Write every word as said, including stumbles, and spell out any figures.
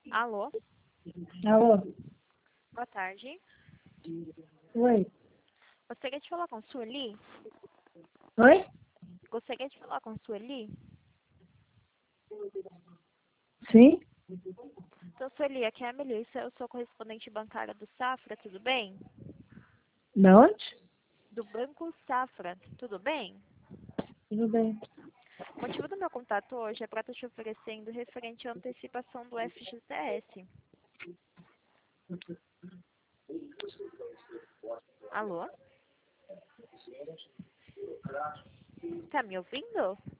Alô? Alô? Boa tarde. Oi? Gostaria de falar com Sueli? Oi? Gostaria de falar com Sueli? Sim? Então, Sueli, aqui é a Melissa, eu sou correspondente bancária do Safra, tudo bem? Da onde? Do Banco Safra, tudo bem? Tudo bem. O motivo do meu contato hoje é para estar te oferecendo referente à antecipação do F G C S. Alô? Tá me ouvindo?